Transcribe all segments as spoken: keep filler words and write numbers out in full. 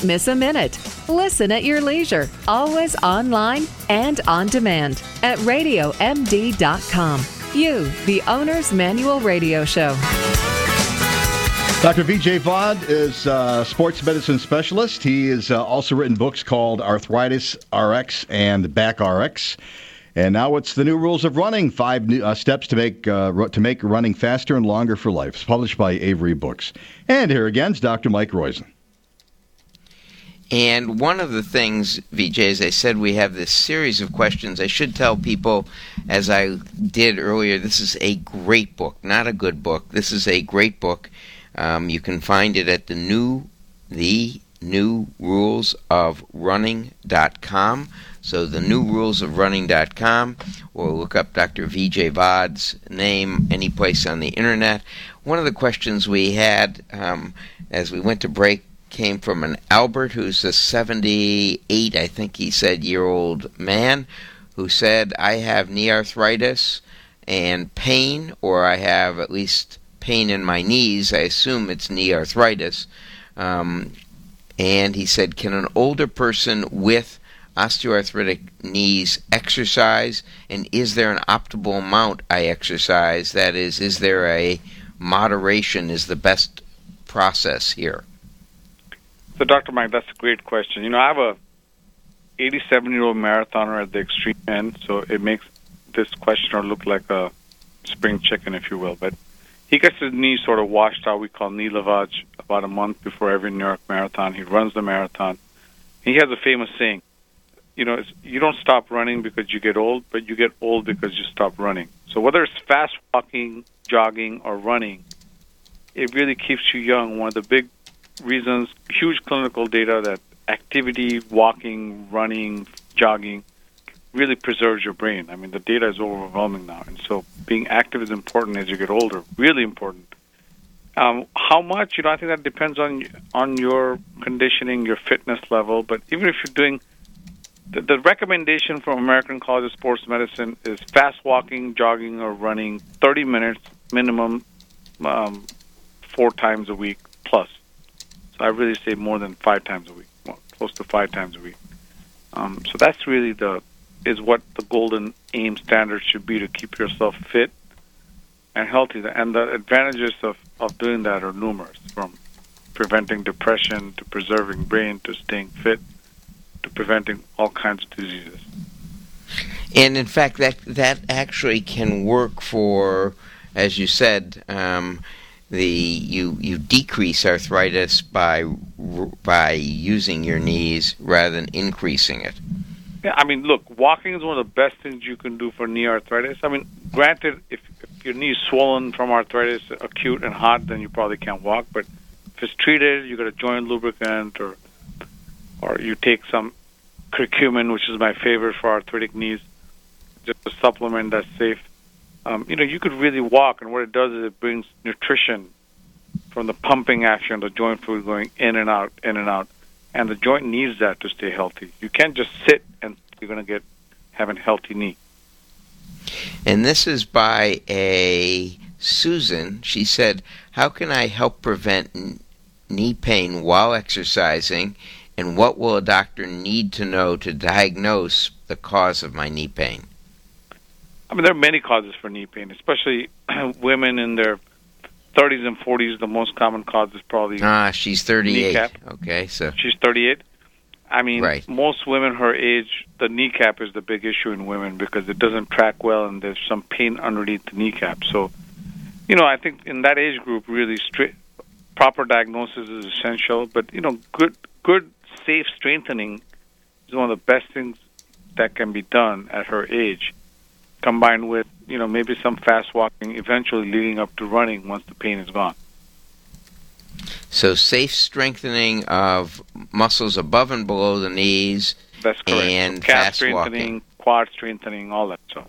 Don't miss a minute. Listen at your leisure, always online and on demand at radio m d dot com. You, the Owner's Manual Radio Show. Doctor Vijay Vaughn is a sports medicine specialist. He has uh, also written books called Arthritis R X and Back R X. And now it's the new rules of running, five new, uh, steps to make uh, ru- to make running faster and longer for life. It's published by Avery Books. And here again is Doctor Mike Roizen. And one of the things, Vijay, as I said, we have this series of questions. I should tell people, as I did earlier, this is a great book, not a good book. This is a great book. Um, you can find it at the new, the new rules of running dot com. So the new rules of running dot com, or look up Doctor Vijay Vad's name any place on the internet. One of the questions we had um, as we went to break came from an Albert, who's a seventy-eight, I think he said, year-old man, who said, I have knee arthritis and pain, or I have at least pain in my knees. I assume it's knee arthritis. Um, and he said, can an older person with osteoarthritic knees exercise, and is there an optimal amount I exercise? That is, is there a moderation is the best process here? So, Doctor Mike, that's a great question. You know, I have a eighty-seven-year-old marathoner at the extreme end, so it makes this questioner look like a spring chicken, if you will. But he gets his knees sort of washed out. We call knee lavage about a month before every New York marathon. He runs the marathon. He has a famous saying, you know, it's, you don't stop running because you get old, but you get old because you stop running. So whether it's fast walking, jogging, or running, it really keeps you young. One of the big reasons, huge clinical data that activity, walking, running, jogging, really preserves your brain. I mean, the data is overwhelming now. And so being active is important as you get older, really important. Um, how much, you know, I think that depends on on your conditioning, your fitness level. But even if you're doing, the, the recommendation from American College of Sports Medicine is fast walking, jogging, or running thirty minutes minimum, um, four times a week plus. I really say more than five times a week, well, close to five times a week. Um, so that's really the is what the golden aim standard should be to keep yourself fit and healthy. And the advantages of, of doing that are numerous, from preventing depression to preserving brain to staying fit to preventing all kinds of diseases. And in fact, that that actually can work for, as you said, um, the you you decrease arthritis by by using your knees rather than increasing it. Yeah, I mean, look, walking is one of the best things you can do for knee arthritis. I mean, granted, if, if your knee is swollen from arthritis, acute and hot, then you probably can't walk. But if it's treated, you got a joint lubricant, or or you take some curcumin, which is my favorite for arthritic knees, just a supplement that's safe. Um, you know, you could really walk, and what it does is it brings nutrition from the pumping action of the joint fluid going in and out, in and out, and the joint needs that to stay healthy. You can't just sit and you're going to get have a healthy knee. And this is by a Susan. She said, how can I help prevent n- knee pain while exercising, and what will a doctor need to know to diagnose the cause of my knee pain? I mean, there are many causes for knee pain, especially women in their thirties and forties. The most common cause is probably ah, she's thirty-eight. Kneecap. Okay, so she's thirty-eight. I mean, right. Most women her age, the kneecap is the big issue in women because it doesn't track well, and there's some pain underneath the kneecap. So, you know, I think in that age group, really straight, proper diagnosis is essential. But you know, good, good, safe strengthening is one of the best things that can be done at her age, combined with, you know, maybe some fast walking, eventually leading up to running once the pain is gone. So safe strengthening of muscles above and below the knees. That's correct. And so calf fast strengthening, walking. quad strengthening, all that stuff.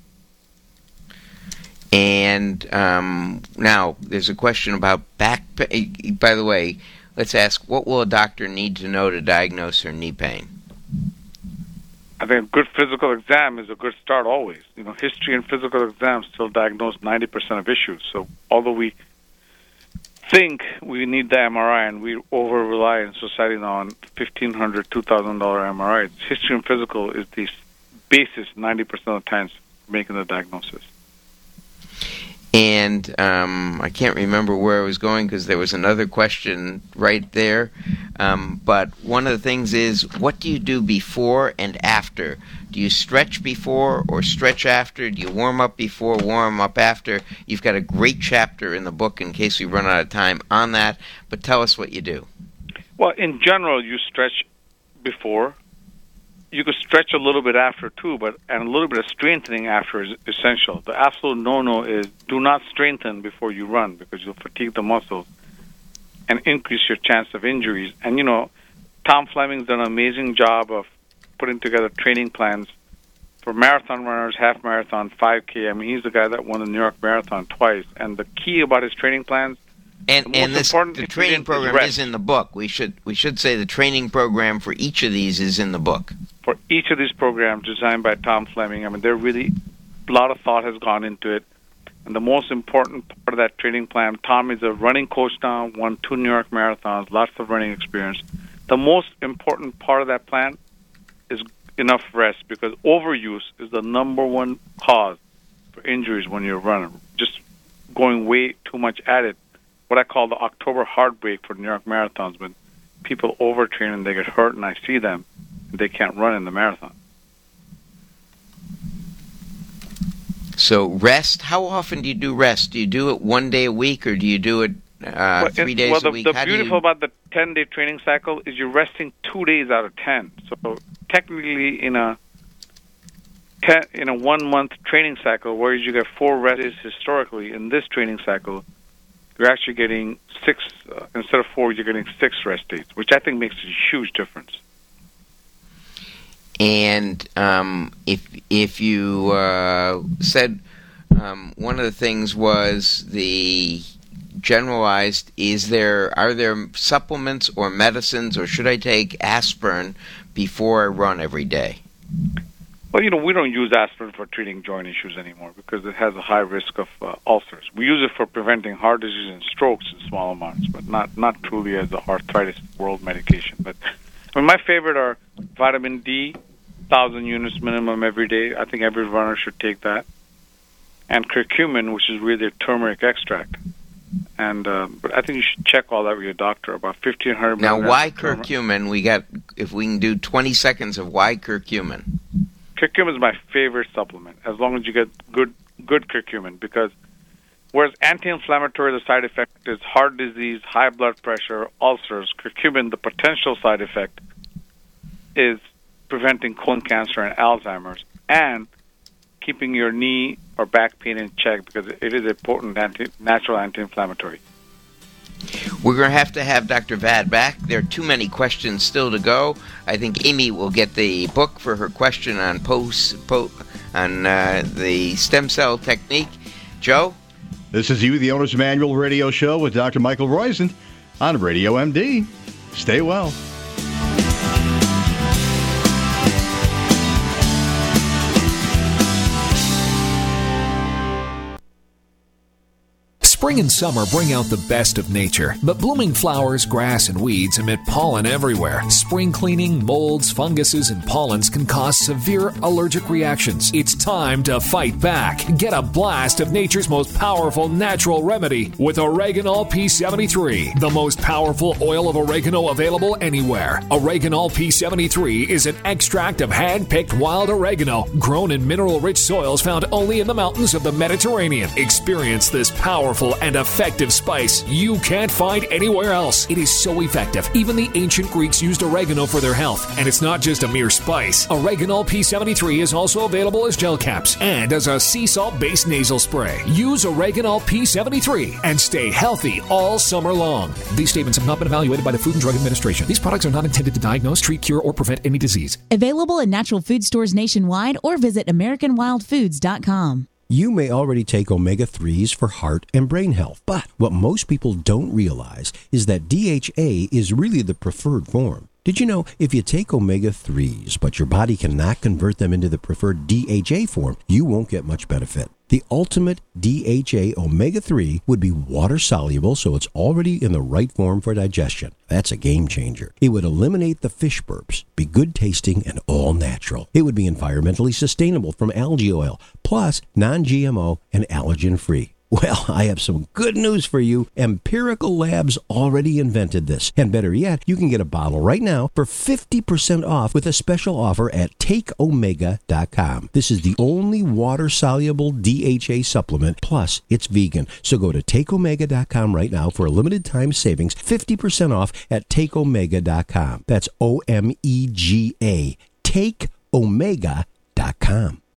And um, now there's a question about back pain. By the way, let's ask, what will a doctor need to know to diagnose her knee pain? I think a good physical exam is a good start always. You know, history and physical exams still diagnose ninety percent of issues. So although we think we need the M R I, and we over-rely in society now on fifteen hundred dollars, two thousand dollars M R I. History and physical is the basis ninety percent of the times making the diagnosis. And um, I can't remember where I was going because there was another question right there. Um, but one of the things is, what do you do before and after? Do you stretch before or stretch after? Do you warm up before, warm up after? You've got a great chapter in the book in case we run out of time on that. But tell us what you do. Well, in general, you stretch before. You could stretch a little bit after, too, but and a little bit of strengthening after is essential. The absolute no-no is do not strengthen before you run because you'll fatigue the muscles and increase your chance of injuries. And, you know, Tom Fleming's done an amazing job of putting together training plans for marathon runners, half marathon, five K. I mean, he's the guy that won the New York Marathon twice. And the key about his training plans, And and this the training program is in the book. We should we should say the training program for each of these is in the book. For each of these programs designed by Tom Fleming, I mean, there really a lot of thought has gone into it. And the most important part of that training plan, Tom is a running coach now, won two New York marathons, lots of running experience. The most important part of that plan is enough rest because overuse is the number one cause for injuries when you're running. Just going way too much at it. What I call the October heartbreak for New York marathons, when people overtrain and they get hurt, and I see them, and they can't run in the marathon. So rest, how often do you do rest? Do you do it one day a week, or do you do it uh, well, three days well, the, a week? The how beautiful you... about the ten-day training cycle is you're resting two days out of ten. So technically in a ten, in a one-month training cycle, whereas you get four rests historically, in this training cycle, you're actually getting six, uh, instead of four, you're getting six rest days, which I think makes a huge difference. And um, if if you uh, said um, one of the things was the generalized, is there are there supplements or medicines, or should I take aspirin before I run every day? Well, you know, we don't use aspirin for treating joint issues anymore because it has a high risk of uh, ulcers. We use it for preventing heart disease and strokes in small amounts, but not, not truly as the arthritis world medication. But I mean, my favorite are vitamin D, one thousand units minimum every day. I think every runner should take that. And curcumin, which is really a turmeric extract. And uh, but I think you should check all that with your doctor, about fifteen hundred Now, why curcumin? curcumin? We got, if we can do twenty seconds of why curcumin. Curcumin is my favorite supplement, as long as you get good good curcumin, because whereas anti-inflammatory, the side effect is heart disease, high blood pressure, ulcers, curcumin, the potential side effect is preventing colon cancer and Alzheimer's, and keeping your knee or back pain in check, because it is a potent anti, natural anti-inflammatory. We're going to have to have Doctor Vad back. There are too many questions still to go. I think Amy will get the book for her question on post, po, on uh, the stem cell technique. Joe? This is You, the Owner's Manual radio show with Doctor Michael Roizen on Radio M D. Stay well. Spring and summer bring out the best of nature, but blooming flowers, grass, and weeds emit pollen everywhere. Spring cleaning, molds, funguses, and pollens can cause severe allergic reactions. It's time to fight back. Get a blast of nature's most powerful natural remedy with Oreganol P seventy-three, the most powerful oil of oregano available anywhere. Oreganol P seventy-three is an extract of hand-picked wild oregano grown in mineral-rich soils found only in the mountains of the Mediterranean. Experience this powerful and effective spice you can't find anywhere else. It is so effective. Even the ancient Greeks used oregano for their health, and it's not just a mere spice. Oreganol P seventy-three is also available as gel caps and as a sea salt-based nasal spray. Use Oreganol P seventy-three and stay healthy all summer long. These statements have not been evaluated by the Food and Drug Administration. These products are not intended to diagnose, treat, cure, or prevent any disease. Available in natural food stores nationwide or visit American Wild Foods dot com. You may already take omega threes for heart and brain health, but what most people don't realize is that D H A is really the preferred form. Did you know if you take omega threes, but your body cannot convert them into the preferred D H A form, you won't get much benefit? The ultimate D H A omega three would be water soluble, so it's already in the right form for digestion. That's a game changer. It would eliminate the fish burps, be good tasting and all natural. It would be environmentally sustainable from algae oil, plus non-G M O and allergen free. Well, I have some good news for you. Empirical Labs already invented this. And better yet, you can get a bottle right now for fifty percent off with a special offer at take omega dot com. This is the only water-soluble D H A supplement, plus it's vegan. So go to take omega dot com right now for a limited time savings, fifty percent off at take omega dot com. That's O M E G A, take omega dot com.